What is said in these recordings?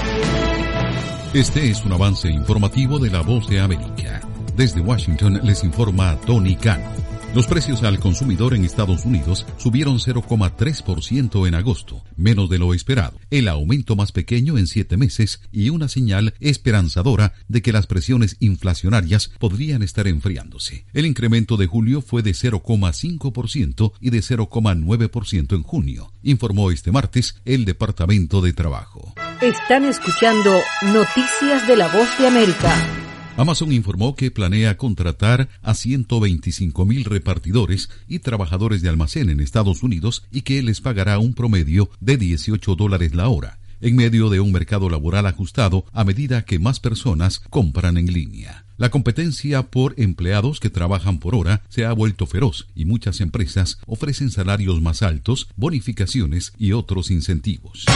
Este es un avance informativo de La Voz de América. Desde Washington les informa Tony Cano. Los precios al consumidor en Estados Unidos subieron 0,3% en agosto, menos de lo esperado, el aumento más pequeño en 7 meses y una señal esperanzadora de que las presiones inflacionarias podrían estar enfriándose. El incremento de julio fue de 0,5% y de 0,9% en junio, informó este martes el Departamento de Trabajo. Están escuchando Noticias de La Voz de América. Amazon informó que planea contratar a 125,000 repartidores y trabajadores de almacén en Estados Unidos y que les pagará un promedio de $18 la hora, en medio de un mercado laboral ajustado a medida que más personas compran en línea. La competencia por empleados que trabajan por hora se ha vuelto feroz y muchas empresas ofrecen salarios más altos, bonificaciones y otros incentivos.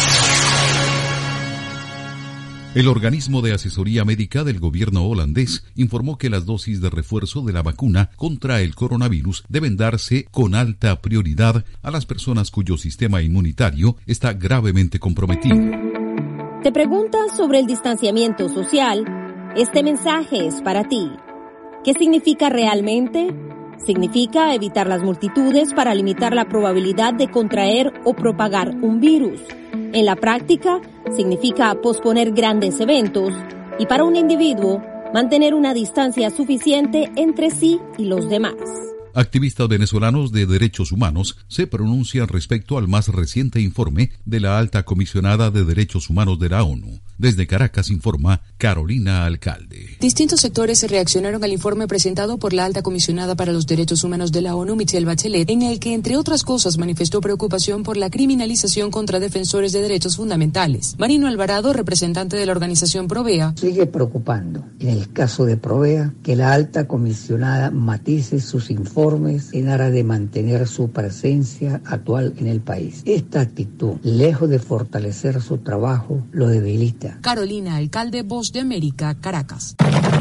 El organismo de asesoría médica del gobierno holandés informó que las dosis de refuerzo de la vacuna contra el coronavirus deben darse con alta prioridad a las personas cuyo sistema inmunitario está gravemente comprometido. ¿Te preguntas sobre el distanciamiento social? Este mensaje es para ti. ¿Qué significa realmente? Significa evitar las multitudes para limitar la probabilidad de contraer o propagar un virus. En la práctica, significa posponer grandes eventos y para un individuo, mantener una distancia suficiente entre sí y los demás. Activistas venezolanos de derechos humanos se pronuncian respecto al más reciente informe de la alta comisionada de derechos humanos de la ONU. Desde Caracas informa Carolina Alcalde. Distintos sectores reaccionaron al informe presentado por la alta comisionada para los derechos humanos de la ONU, Michelle Bachelet, en el que, entre otras cosas, manifestó preocupación por la criminalización contra defensores de derechos fundamentales. Marino Alvarado, representante de la organización Provea. Sigue preocupando, en el caso de Provea, que la alta comisionada matice sus informes en aras de mantener su presencia actual en el país. Esta actitud, lejos de fortalecer su trabajo, lo debilita. Carolina Alcalde, Voz de América, Caracas.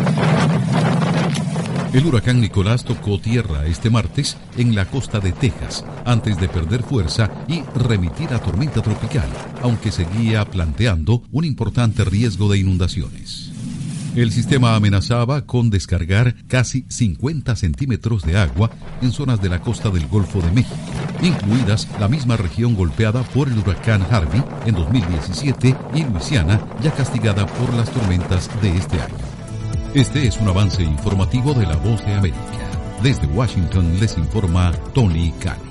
El huracán Nicolás tocó tierra este martes en la costa de Texas, antes de perder fuerza y remitir a tormenta tropical, aunque seguía planteando un importante riesgo de inundaciones. El sistema amenazaba con descargar casi 50 centímetros de agua en zonas de la costa del Golfo de México, incluidas la misma región golpeada por el huracán Harvey en 2017 y Luisiana, ya castigada por las tormentas de este año. Este es un avance informativo de La Voz de América. Desde Washington les informa Tony Cano.